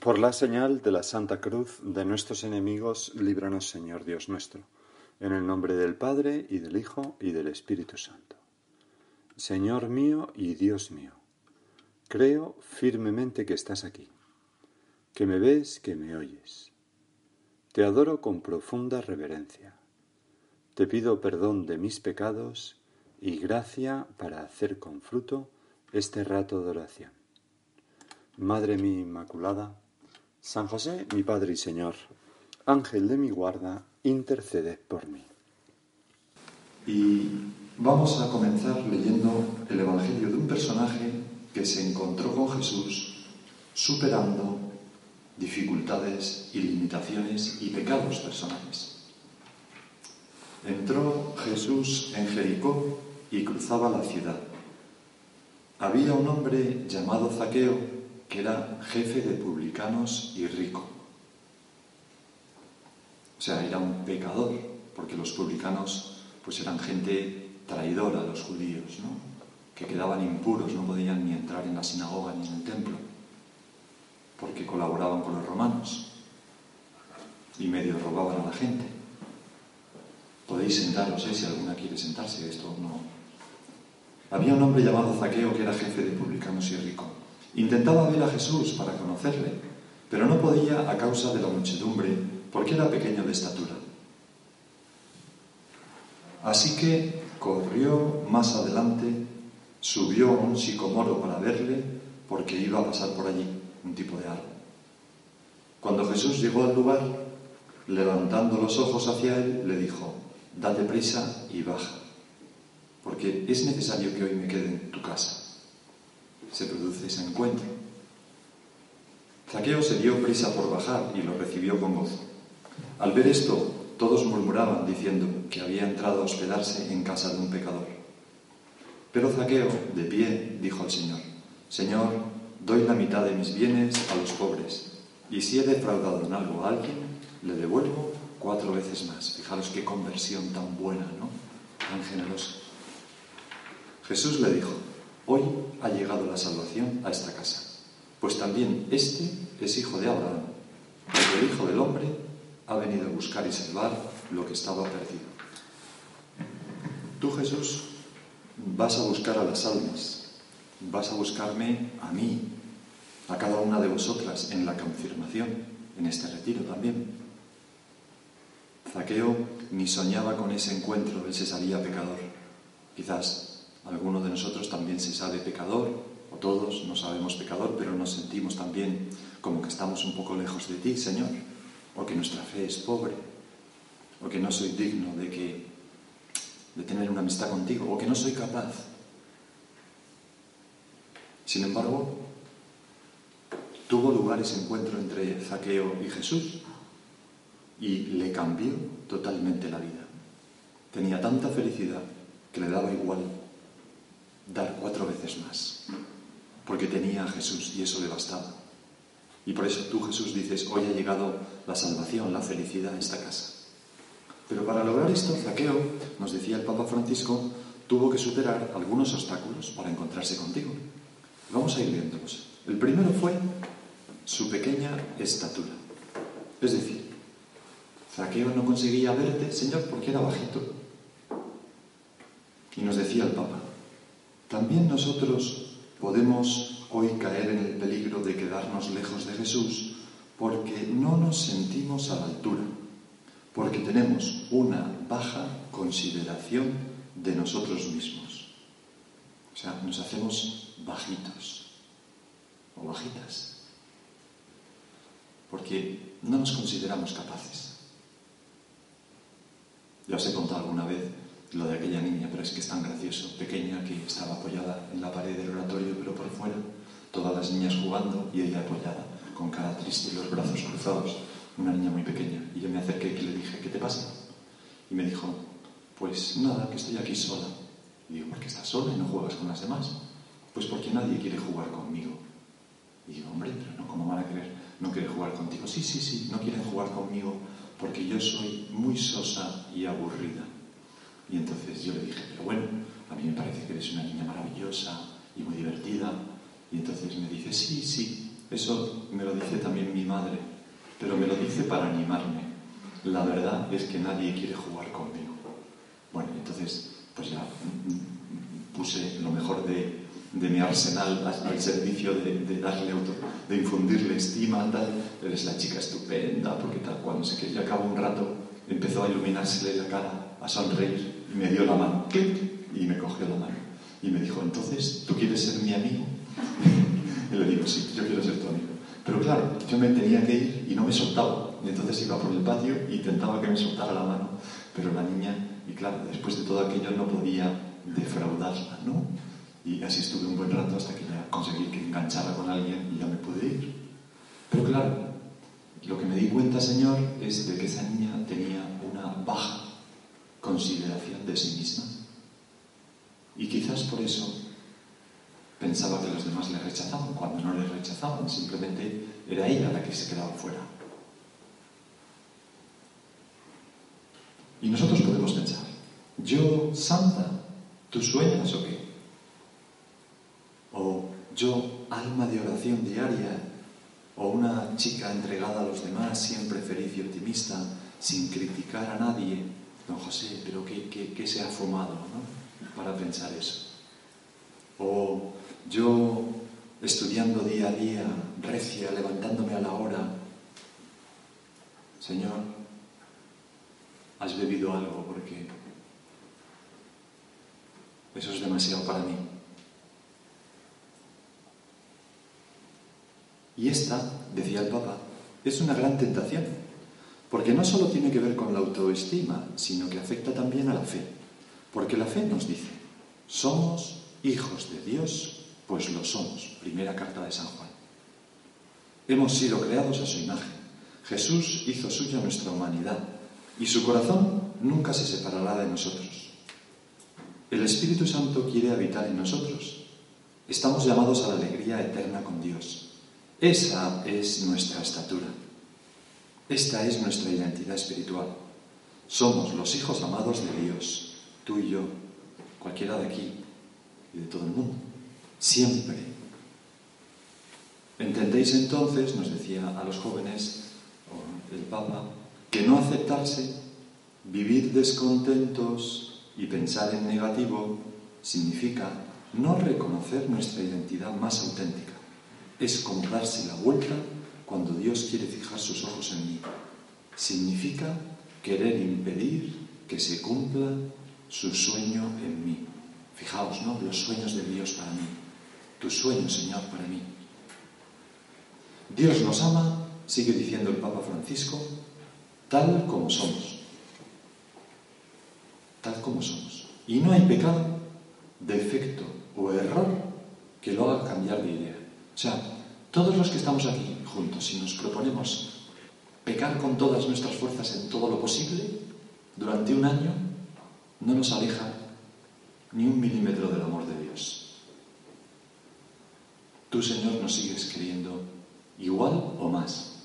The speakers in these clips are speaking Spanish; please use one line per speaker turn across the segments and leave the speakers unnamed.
Por la señal de la Santa Cruz de nuestros enemigos, líbranos, Señor Dios nuestro, en el nombre del Padre, y del Hijo, y del Espíritu Santo. Señor mío y Dios mío, creo firmemente que estás aquí, que me ves, que me oyes. Te adoro con profunda reverencia. Te pido perdón de mis pecados y gracia para hacer con fruto este rato de oración. Madre mía Inmaculada, San José, mi Padre y Señor, Ángel de mi guarda, interceded por mí.
Y vamos a comenzar leyendo el Evangelio de un personaje que se encontró con Jesús superando dificultades y limitaciones y pecados personales. Entró Jesús en Jericó y cruzaba la ciudad. Había un hombre llamado Zaqueo que era jefe de publicanos y rico. O sea, era un pecador, porque los publicanos pues eran gente traidora a los judíos, ¿no? Que quedaban impuros, no podían ni entrar en la sinagoga ni en el templo, porque colaboraban con los romanos y medio robaban a la gente. Podéis sentaros, si alguna quiere sentarse, esto no. Había un hombre llamado Zaqueo que era jefe de publicanos y rico. Intentaba ver a Jesús para conocerle, pero no podía a causa de la muchedumbre, porque era pequeño de estatura. Así que corrió más adelante, subió a un sicomoro para verle, porque iba a pasar por allí, un tipo de árbol. Cuando Jesús llegó al lugar, levantando los ojos hacia él, le dijo: «Date prisa y baja, porque es necesario que hoy me quede en tu casa». Se produce ese encuentro. Zaqueo se dio prisa por bajar y lo recibió con gozo. Al ver esto, todos murmuraban diciendo que había entrado a hospedarse en casa de un pecador. Pero Zaqueo, de pie, dijo al Señor: «Señor, doy la mitad de mis bienes a los pobres, y si he defraudado en algo a alguien, le devuelvo 4 veces más». Fijaros qué conversión tan buena, ¿no? Tan generosa. Jesús le dijo: «Hoy ha llegado la salvación a esta casa, pues también este es hijo de Abraham, porque el Hijo del Hombre ha venido a buscar y salvar lo que estaba perdido». Tú, Jesús, vas a buscar a las almas, vas a buscarme a mí, a cada una de vosotras en la confirmación, en este retiro también. Zaqueo ni soñaba con ese encuentro, él se sabía pecador. Quizás alguno de nosotros también se sabe pecador, o todos nos sabemos pecador, pero nos sentimos también como que estamos un poco lejos de ti, Señor, o que nuestra fe es pobre, o que no soy digno de tener una amistad contigo, o que no soy capaz. Sin embargo, tuvo lugar ese encuentro entre Zaqueo y Jesús y le cambió totalmente la vida. Tenía tanta felicidad que le daba igual dar 4 veces más, porque tenía a Jesús y eso le bastaba. Y por eso tú, Jesús, dices: «Hoy ha llegado la salvación, la felicidad a esta casa». Pero para lograr esto, Zaqueo, nos decía el Papa Francisco, tuvo que superar algunos obstáculos para encontrarse contigo. Vamos a ir viéndolos. El primero fue su pequeña estatura. Es decir, Zaqueo no conseguía verte, Señor, porque era bajito. Y nos decía el Papa: también nosotros podemos hoy caer en el peligro de quedarnos lejos de Jesús porque no nos sentimos a la altura, porque tenemos una baja consideración de nosotros mismos. O sea, nos hacemos bajitos o bajitas, porque no nos consideramos capaces. Ya os he contado alguna vez lo de aquella niña, pero es que es tan gracioso, pequeña, que estaba apoyada en la pared del oratorio, pero por fuera, todas las niñas jugando y ella apoyada, con cara triste y los brazos cruzados, una niña muy pequeña. Y yo me acerqué y le dije: «¿Qué te pasa?». Y me dijo: «Pues nada, que estoy aquí sola». Y digo: «¿Por qué estás sola y no juegas con las demás?». «Pues porque nadie quiere jugar conmigo». Y digo: «Hombre, pero no, ¿cómo van a querer? ¿No quiere jugar contigo?». Sí, no quieren jugar conmigo porque yo soy muy sosa y aburrida». Y entonces yo le dije: «Pero bueno, a mí me parece que eres una niña maravillosa y muy divertida». Y entonces me dice: sí, Eso me lo dice también mi madre, pero me lo dice para animarme. La verdad es que nadie quiere jugar conmigo. Bueno, entonces, pues ya puse lo mejor de mi arsenal al servicio de darle de infundirle estima, tal. Eres la chica estupenda, porque tal cual, no sé qué. Y al cabo un rato empezó a iluminársele la cara, a sonreír, y me dio la mano, ¡clic! Y me cogió la mano. Y me dijo, entonces, ¿tú quieres ser mi amigo? Y le digo, sí, yo quiero ser tu amigo. Pero claro, yo me tenía que ir y no me soltaba. Y entonces iba por el patio e intentaba que me soltara la mano. Pero la niña, y claro, después de todo aquello no podía defraudarla, ¿no? Y así estuve un buen rato hasta que ya conseguí que enganchara con alguien y ya me pude ir. Pero claro, lo que me di cuenta, Señor, es de que esa niña tenía una baja consideración de sí misma. Y quizás por eso pensaba que los demás le rechazaban, cuando no le rechazaban, simplemente era ella la que se quedaba fuera. Y nosotros podemos pensar, yo, santa, ¿tú sueñas o qué? O yo, alma de oración diaria, o una chica entregada a los demás, siempre feliz y optimista, sin criticar a nadie. Don José, pero ¿qué se ha fumado, ¿no? Para pensar eso. O yo, estudiando día a día, recia, levantándome a la hora. Señor, has bebido algo porque eso es demasiado para mí. Y esta, decía el Papa, es una gran tentación, porque no solo tiene que ver con la autoestima, sino que afecta también a la fe. Porque la fe nos dice, somos hijos de Dios, pues lo somos. Primera carta de San Juan. Hemos sido creados a su imagen. Jesús hizo suya nuestra humanidad y su corazón nunca se separará de nosotros. El Espíritu Santo quiere habitar en nosotros. Estamos llamados a la alegría eterna con Dios. Esa es nuestra estatura. Esta es nuestra identidad espiritual. Somos los hijos amados de Dios, tú y yo, cualquiera de aquí y de todo el mundo. Siempre. ¿Entendéis entonces, nos decía a los jóvenes el Papa, que no aceptarse, vivir descontentos y pensar en negativo significa no reconocer nuestra identidad más auténtica? Es como darse la vuelta cuando Dios quiere fijar sus ojos en mí. Significa querer impedir que se cumpla su sueño en mí. Fijaos, ¿no? Los sueños de Dios para mí. Tu sueño, Señor, para mí. Dios nos ama, sigue diciendo el Papa Francisco, tal como somos. Tal como somos. Y no hay pecado, defecto o error que lo haga cambiar de idea. O sea, todos los que estamos aquí juntos, si nos proponemos pecar con todas nuestras fuerzas en todo lo posible, durante un año, no nos aleja ni un milímetro del amor de Dios. Tú, Señor, nos sigues queriendo igual o más.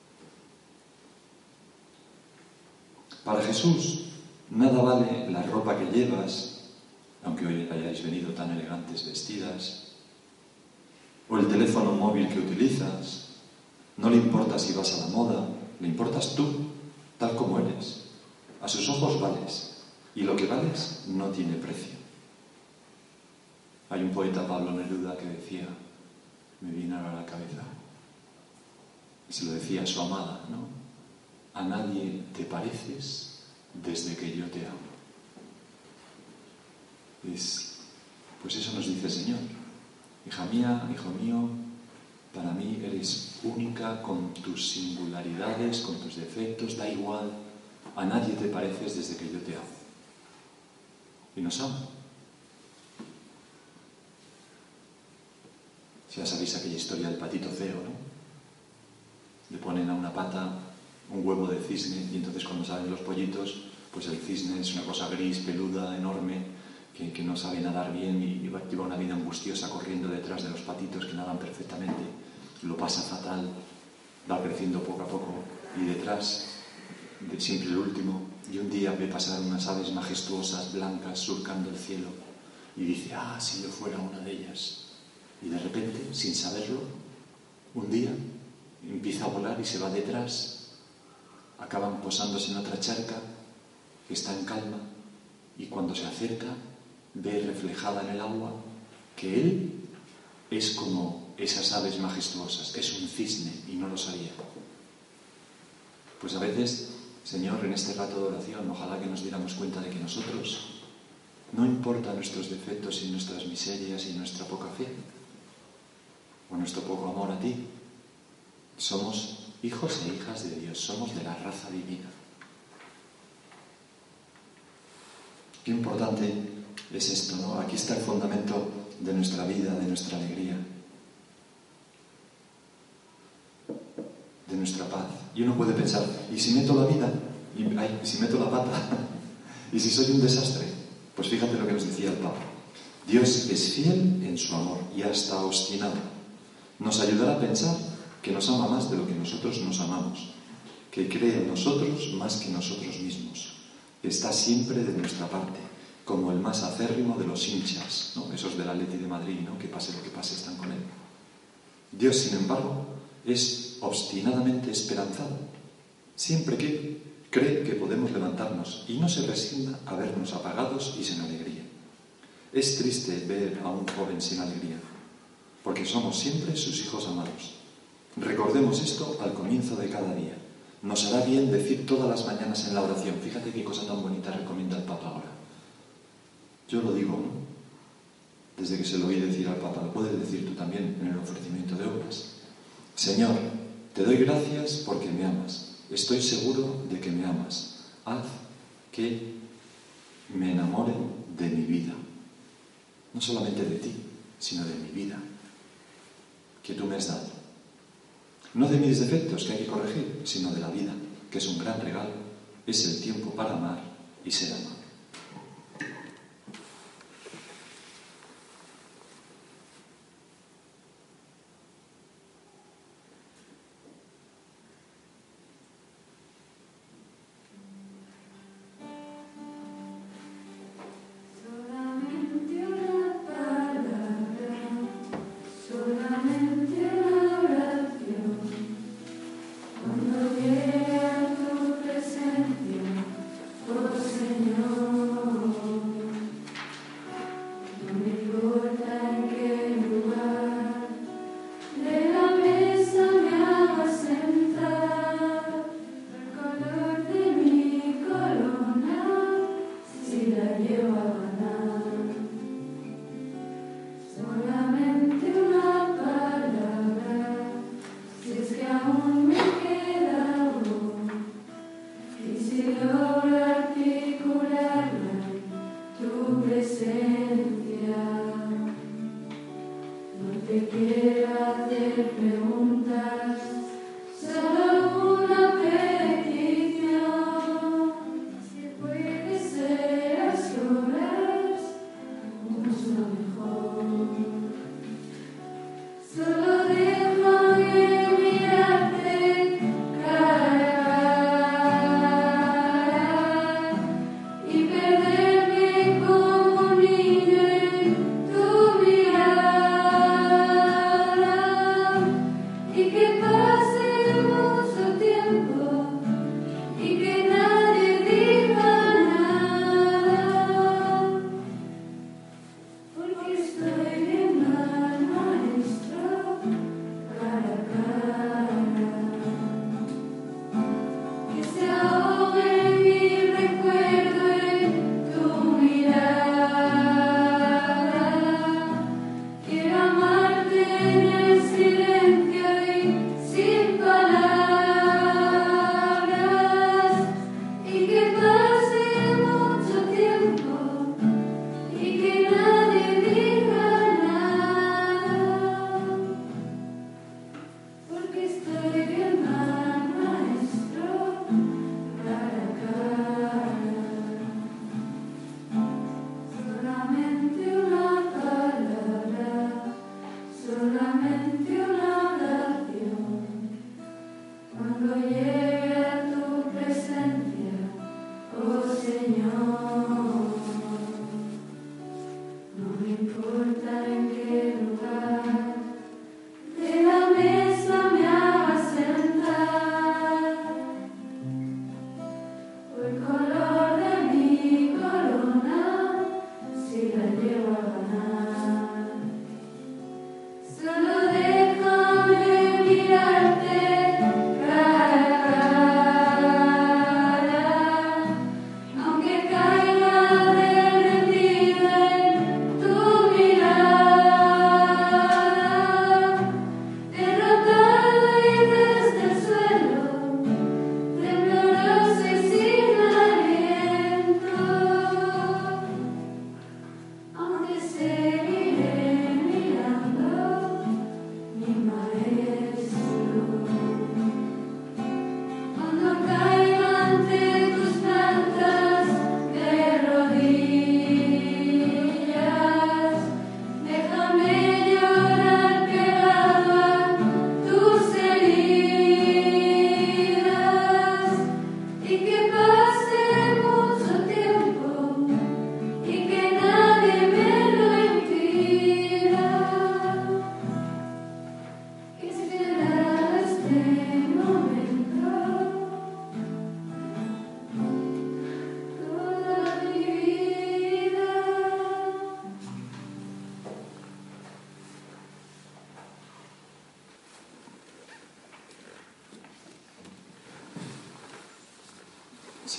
Para Jesús, nada vale la ropa que llevas, aunque hoy hayáis venido tan elegantes vestidas, o el teléfono móvil que utilizas. No le importa si vas a la moda, le importas tú, tal como eres. A sus ojos vales, y lo que vales no tiene precio. Hay un poeta, Pablo Neruda, que decía, me viene ahora a la cabeza, y se lo decía a su amada, ¿no? A nadie te pareces desde que yo te amo. Pues eso nos dice el Señor. Hija mía, hijo mío, para mí eres única con tus singularidades, con tus defectos, da igual, a nadie te pareces desde que yo te amo. Y nos ama. Ya sabéis aquella historia del patito feo, ¿no? Le ponen a una pata un huevo de cisne y entonces cuando salen los pollitos, pues el cisne es una cosa gris, peluda, enorme, que no sabe nadar bien y lleva una vida angustiosa corriendo detrás de los patitos que nadan perfectamente, lo pasa fatal, va creciendo poco a poco y detrás, siempre el último, y un día ve pasar unas aves majestuosas, blancas, surcando el cielo y dice, si yo fuera una de ellas. Y de repente, sin saberlo, Un día empieza a volar y se va detrás, acaban posándose en otra charca que está en calma, y cuando se acerca ve reflejada en el agua que él es como esas aves majestuosas, es un cisne y no lo sabía. Pues a veces, Señor, en este rato de oración, ojalá que nos diéramos cuenta de que nosotros, no importa nuestros defectos y nuestras miserias y nuestra poca fe, o nuestro poco amor a ti, somos hijos e hijas de Dios, somos de la raza divina. Qué importante es esto, ¿no? Aquí está el fundamento de nuestra vida, de nuestra alegría, de nuestra paz. Y uno puede pensar, ¿y si meto la vida? Si meto la pata? ¿Y si soy un desastre? Pues fíjate lo que nos decía el Papa. Dios es fiel en su amor y hasta obstinado. Nos ayudará a pensar que nos ama más de lo que nosotros nos amamos, que cree en nosotros más que nosotros mismos, que está siempre de nuestra parte, como el más acérrimo de los hinchas, ¿no? Esos del Atleti de Madrid, ¿no? Que pase lo que pase, están con él. Dios, sin embargo, es obstinadamente esperanzado, siempre que cree que podemos levantarnos y no se resigna a vernos apagados y sin alegría. Es triste ver a un joven sin alegría, porque somos siempre sus hijos amados. Recordemos esto al comienzo de cada día. Nos hará bien decir todas las mañanas en la oración. Fíjate qué cosa tan bonita recomienda el Papa ahora. Yo lo digo, ¿no? Desde que se lo oí decir al Papa, lo puedes decir tú también en el ofrecimiento de obras. Señor, te doy gracias porque me amas. Estoy seguro de que me amas. Haz que me enamore de mi vida. No solamente de ti, sino de mi vida, que tú me has dado. No de mis defectos que hay que corregir, sino de la vida, que es un gran regalo, es el tiempo para amar y ser amado.
No importa en qué lugar de la mesa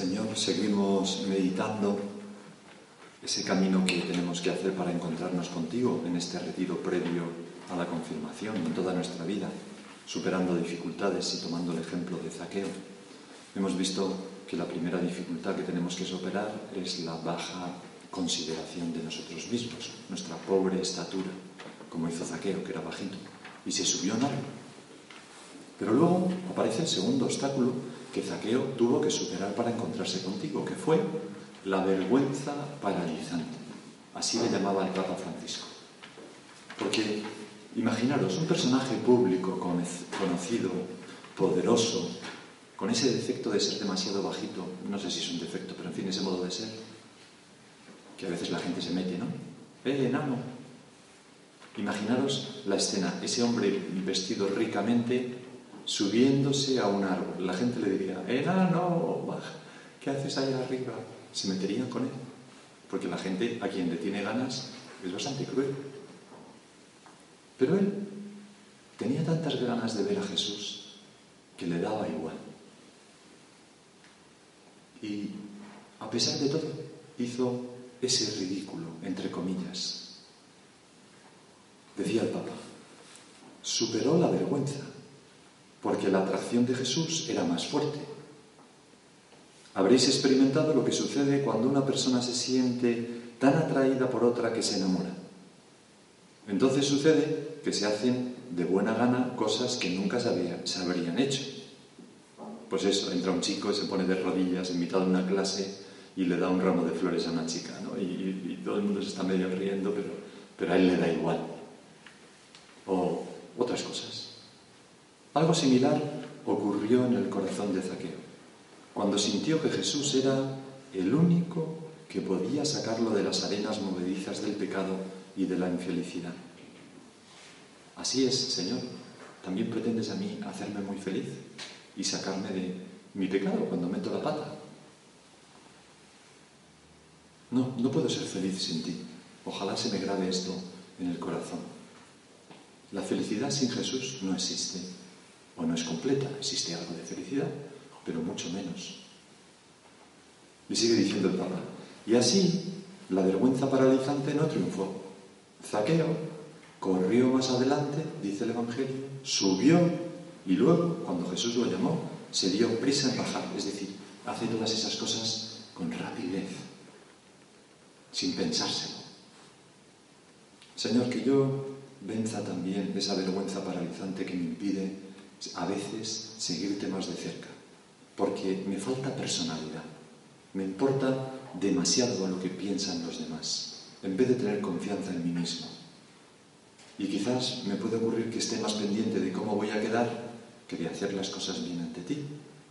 Señor, seguimos meditando ese camino que tenemos que hacer para encontrarnos contigo en este retiro previo a la confirmación, en toda nuestra vida, superando dificultades y tomando el ejemplo de Zaqueo. Hemos visto que la primera dificultad que tenemos que superar es la baja consideración de nosotros mismos, nuestra pobre estatura, como hizo Zaqueo, que era bajito, y se subió en algo. Pero luego aparece el segundo obstáculo que Zaqueo tuvo que superar para encontrarse contigo, que fue la vergüenza paralizante. Así le llamaba el Papa Francisco. Porque, imaginaros, un personaje público, conocido, poderoso, con ese defecto de ser demasiado bajito, no sé si es un defecto, pero en fin, ese modo de ser, que a veces la gente se mete, ¿no? Enano! Imaginaros la escena, ese hombre vestido ricamente, subiéndose a un árbol. La gente le diría, enano, baja, ¿qué haces ahí arriba? Se meterían con él, porque la gente a quien le tiene ganas es bastante cruel. Pero él tenía tantas ganas de ver a Jesús que le daba igual. Y a pesar de todo, hizo ese ridículo, entre comillas. Decía el Papa, superó la vergüenza, porque la atracción de Jesús era más fuerte. Habréis experimentado lo que sucede cuando una persona se siente tan atraída por otra que se enamora. Entonces sucede que se hacen de buena gana cosas que nunca se habrían hecho. Pues eso, entra un chico y se pone de rodillas en mitad de una clase y le da un ramo de flores a una chica, ¿no? Y todo el mundo se está medio riendo, pero a él le da igual. O otras cosas. Algo similar ocurrió en el corazón de Zaqueo, cuando sintió que Jesús era el único que podía sacarlo de las arenas movedizas del pecado y de la infelicidad. Así es, Señor, ¿también pretendes a mí hacerme muy feliz y sacarme de mi pecado cuando meto la pata? No puedo ser feliz sin ti. Ojalá se me grabe esto en el corazón. La felicidad sin Jesús no existe, o no es completa. Existe algo de felicidad, pero mucho menos. Y sigue diciendo el Papa, y así la vergüenza paralizante no triunfó. Zaqueo corrió más adelante, dice el Evangelio, subió y luego, cuando Jesús lo llamó, se dio prisa en bajar. Es decir, hace todas esas cosas con rapidez, sin pensárselo. Señor, que yo venza también esa vergüenza paralizante que me impide a veces seguirte más de cerca, porque me falta personalidad, me importa demasiado a lo que piensan los demás, en vez de tener confianza en mí mismo. Y quizás me puede ocurrir que esté más pendiente de cómo voy a quedar que de hacer las cosas bien ante ti,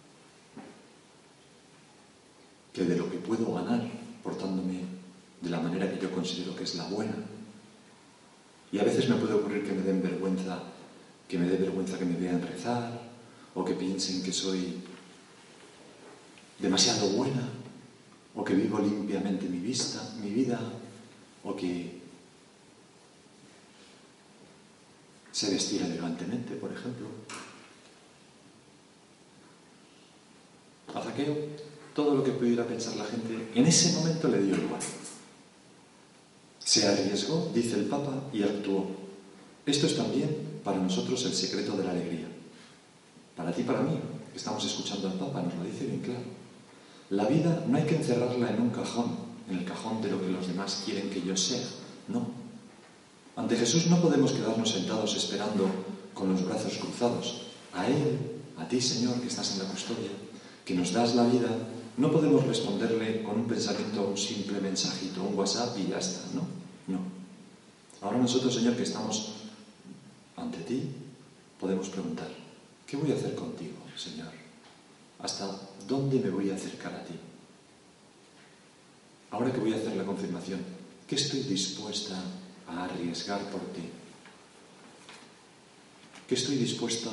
que de lo que puedo ganar portándome de la manera que yo considero que es la buena. Y a veces me puede ocurrir que me dé vergüenza que me vean rezar, o que piensen que soy demasiado buena, o que vivo limpiamente mi vida, o que sé vestir elegantemente, por ejemplo. A Zaqueo, todo lo que pudiera pensar la gente, en ese momento le dio igual. Se arriesgó, dice el Papa, y actuó. Esto es también para nosotros el secreto de la alegría. Para ti y para mí, que estamos escuchando al Papa, nos lo dice bien claro. La vida no hay que encerrarla en un cajón, en el cajón de lo que los demás quieren que yo sea. No. Ante Jesús no podemos quedarnos sentados esperando con los brazos cruzados. A Él, a ti, Señor, que estás en la custodia, que nos das la vida, no podemos responderle con un pensamiento, un simple mensajito, un WhatsApp y ya está. No. Ahora nosotros, Señor, que estamos ante ti, podemos preguntar, ¿qué voy a hacer contigo, Señor? ¿Hasta dónde me voy a acercar a ti? Ahora que voy a hacer la confirmación, ¿qué estoy dispuesta a arriesgar por ti? ¿Qué estoy dispuesta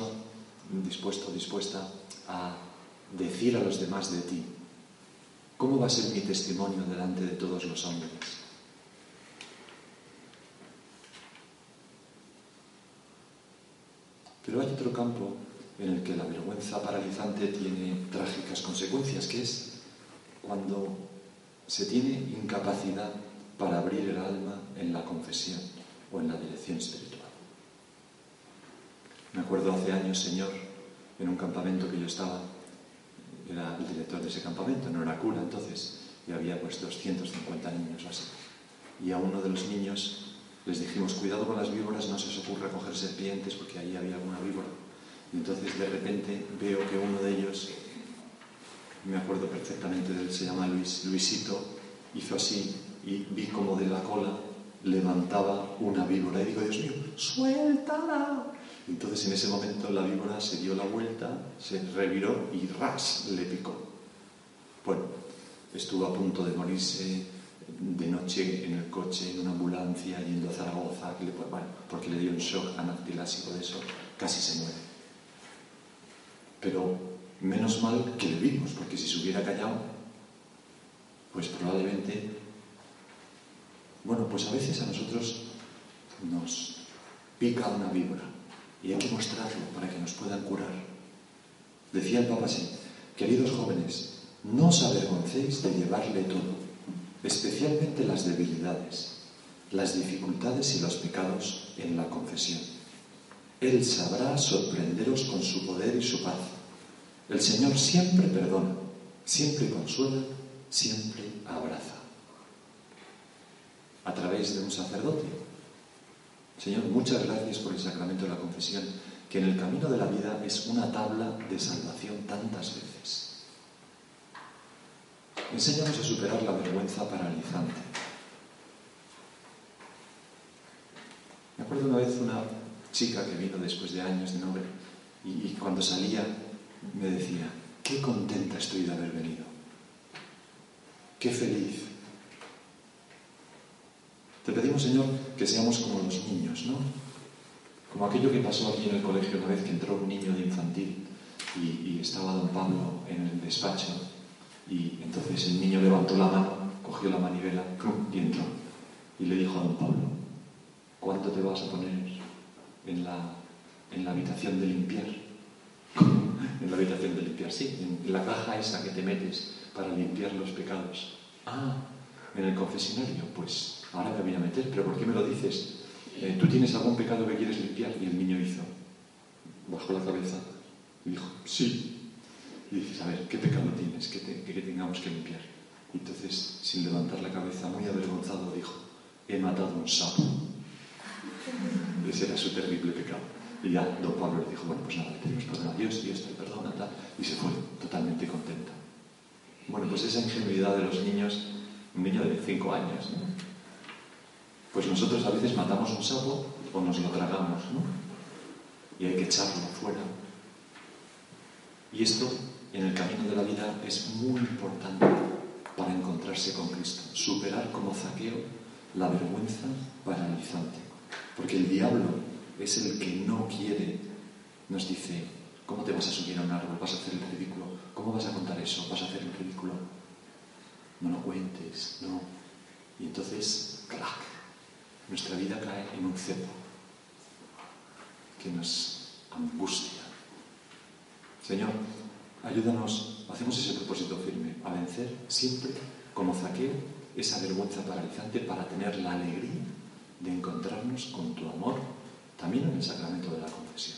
a decir a los demás de ti? ¿Cómo va a ser mi testimonio delante de todos los hombres? Pero hay otro campo en el que la vergüenza paralizante tiene trágicas consecuencias, que es cuando se tiene incapacidad para abrir el alma en la confesión o en la dirección espiritual. Me acuerdo hace años, Señor, en un campamento que yo estaba, era el director de ese campamento, no era cura entonces, y había pues 250 niños o así. Y a uno de los niños les dijimos, cuidado con las víboras, no se os ocurra coger serpientes porque ahí había alguna víbora. Y entonces de repente veo que uno de ellos, me acuerdo perfectamente de él, se llama Luisito, hizo así y vi como de la cola levantaba una víbora y digo, Dios mío, ¡suéltala! Entonces en ese momento la víbora se dio la vuelta, se reviró y ¡ras! Le picó. Bueno, estuvo a punto de morirse de noche en el coche, en una ambulancia, yendo a Zaragoza, porque le dio un shock anafiláctico de eso, casi se muere. Pero menos mal que le vimos, porque si se hubiera callado, pues probablemente... Bueno, pues a veces a nosotros nos pica una víbora y hay que mostrarlo para que nos puedan curar. Decía el Papa así, queridos jóvenes, no os avergoncéis de llevarle todo, especialmente las debilidades, las dificultades y los pecados en la confesión. Él sabrá sorprenderos con su poder y su paz. El Señor siempre perdona, siempre consuela, siempre abraza. A través de un sacerdote. Señor, muchas gracias por el sacramento de la confesión, que en el camino de la vida es una tabla de salvación tantas veces. Enséñanos a superar la vergüenza paralizante. Me acuerdo una vez una chica que vino después de años de no ver y cuando salía me decía, qué contenta estoy de haber venido, qué feliz. Te pedimos, Señor, que seamos como los niños, ¿no? Como aquello que pasó aquí en el colegio una vez que entró un niño de infantil y estaba don Pablo en el despacho y entonces el niño levantó la mano, cogió la manivela y entró. Y le dijo a don Pablo, ¿cuánto te vas a poner en la habitación de limpiar? En la habitación de limpiar, sí, en la caja esa que te metes para limpiar los pecados. Ah, en el confesionario, pues ahora me voy a meter, pero ¿por qué me lo dices? ¿Tú tienes algún pecado que quieres limpiar? Y el niño bajó la cabeza y dijo, sí. Y dices, a ver, ¿qué pecado tienes que tengamos que limpiar? Y entonces, sin levantar la cabeza, muy avergonzado, dijo, he matado un sapo. Ese era su terrible pecado. Y ya don Pablo le dijo, bueno, pues nada, le pedimos perdón a Dios, Dios te perdona, tal. Y se fue totalmente contenta. Bueno, pues esa ingenuidad de los niños, un niño de 5 años, ¿no? Pues nosotros a veces matamos un sapo o nos lo tragamos, ¿no? Y hay que echarlo fuera. Y esto, en el camino de la vida, es muy importante para encontrarse con Cristo. Superar como Zaqueo la vergüenza paralizante. Porque el diablo es el que no quiere, nos dice, ¿cómo te vas a subir a un árbol? ¿Vas a hacer el ridículo? ¿Cómo vas a contar eso? ¿Vas a hacer el ridículo? No lo cuentes, no. Y entonces, ¡clac! Nuestra vida cae en un cepo que nos angustia. Señor, ayúdanos, hacemos ese propósito firme, a vencer siempre, como Zaqueo, esa vergüenza paralizante para tener la alegría de encontrarnos con tu amor, también en el sacramento de la confesión.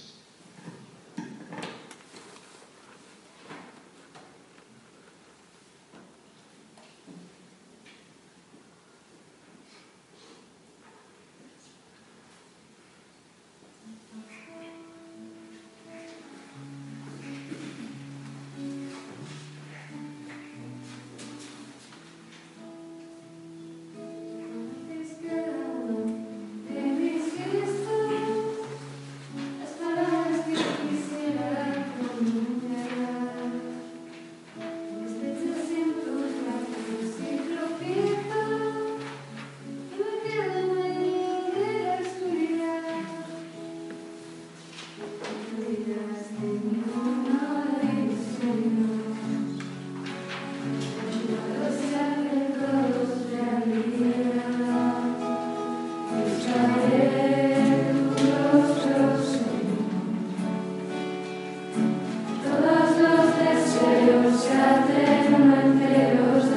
Todos los deseos se hacen enteros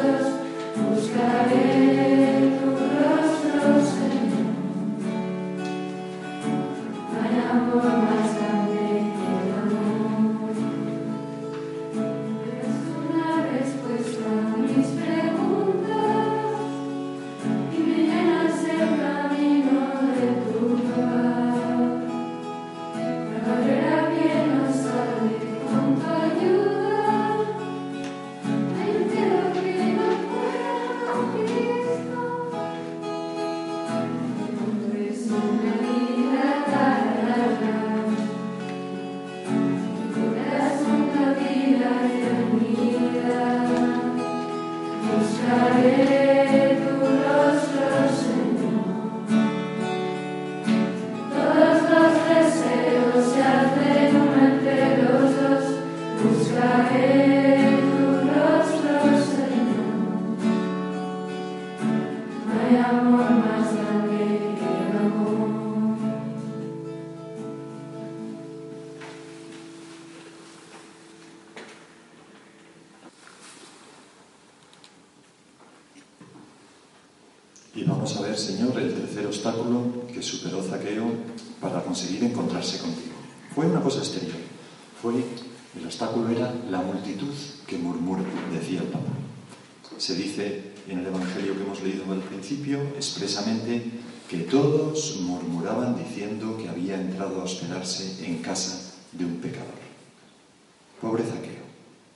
Y vamos a ver, Señor, el tercer obstáculo que superó Zaqueo para conseguir encontrarse contigo. Fue una cosa exterior. El obstáculo era la multitud que murmura, decía el Papa. Se dice en el Evangelio que hemos leído al principio expresamente que todos murmuraban diciendo que había entrado a hospedarse en casa de un pecador. Pobre Zaqueo.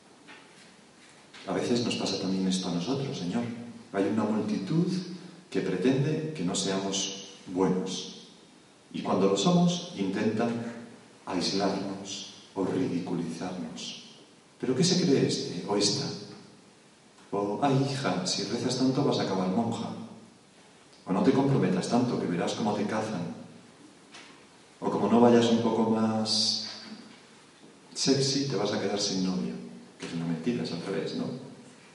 A veces nos pasa también esto a nosotros, Señor. Hay una multitud que pretende que no seamos buenos. Y cuando lo somos, intentan aislarnos o ridiculizarnos. ¿Pero qué se cree este o esta? O, ay, hija, si rezas tanto vas a acabar monja. O no te comprometas tanto, que verás cómo te cazan. O como no vayas un poco más sexy, te vas a quedar sin novio. Que es una mentira, es al revés, ¿no?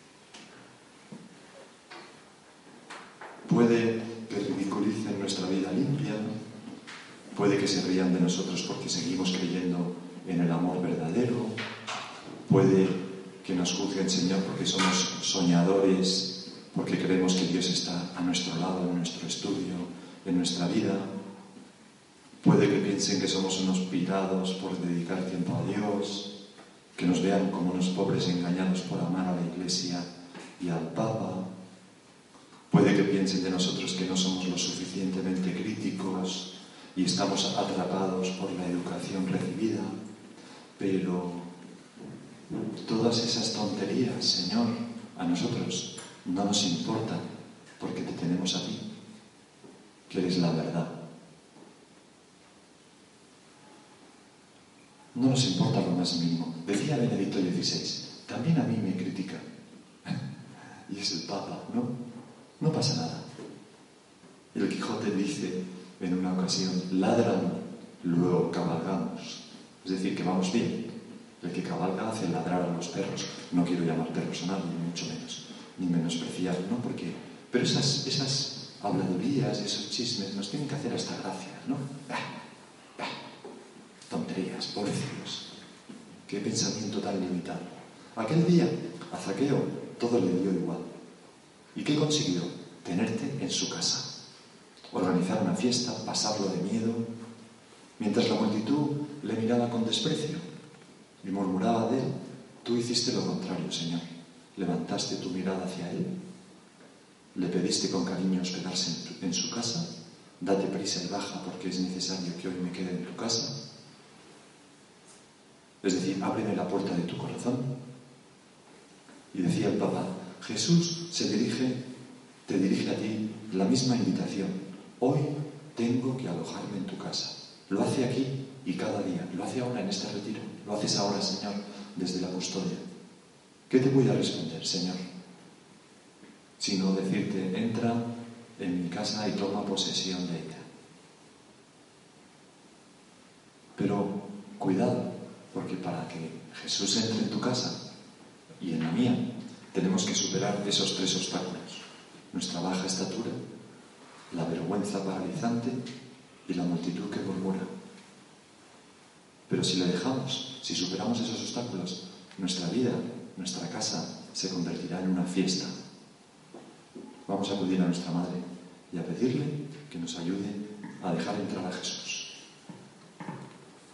Puede que ridiculicen nuestra vida limpia, puede que se rían de nosotros porque seguimos creyendo en el amor verdadero, puede que nos juzguen, Señor, porque somos soñadores, porque creemos que Dios está a nuestro lado, en nuestro estudio, en nuestra vida. Puede que piensen que somos unos pirados por dedicar tiempo a Dios, que nos vean como unos pobres engañados por amar a la Iglesia y al Papa. Puede que piensen de nosotros que no somos lo suficientemente críticos y estamos atrapados por la educación recibida. Pero todas esas tonterías, Señor, a nosotros no nos importan porque te tenemos a ti, que eres la verdad. No nos importa lo más mínimo. Decía Benedicto XVI, también a mí me critican. Y es el Papa, ¿no? No pasa nada. El Quijote dice en una ocasión, ladran, luego cabalgamos. Es decir, que vamos bien. El que cabalga hace ladrar a los perros. No quiero llamar perros a nadie, ni mucho menos, ni menospreciar, ¿no? Pero esas habladurías, esos chismes nos tienen que hacer hasta gracia, ¿no? Tonterías, pobrecitos. Qué pensamiento tan limitado. Aquel día, a Zaqueo, todo le dio igual. ¿Y qué consiguió? Tenerte en su casa. Organizar una fiesta, pasarlo de miedo, mientras la multitud le miraba con desprecio y murmuraba de él. Tú hiciste lo contrario, Señor. Levantaste tu mirada hacia él, le pediste con cariño hospedarse en su casa. Date prisa y baja porque es necesario que hoy me quede en tu casa. Es decir, ábreme la puerta de tu corazón. Y decía el Papa, Jesús te dirige a ti la misma invitación. Hoy tengo que alojarme en tu casa. Lo hace aquí y cada día. Lo hace ahora en este retiro. Lo haces ahora, Señor, desde la custodia. ¿Qué te voy a responder, Señor? Sino decirte, entra en mi casa y toma posesión de ella. Pero cuidado, porque para que Jesús entre en tu casa y en la mía, tenemos que superar esos 3 obstáculos. Nuestra baja estatura, la vergüenza paralizante y la multitud que murmura. Pero si le dejamos, si superamos esos obstáculos, nuestra vida, nuestra casa, se convertirá en una fiesta. Vamos a acudir a nuestra Madre y a pedirle que nos ayude a dejar entrar a Jesús.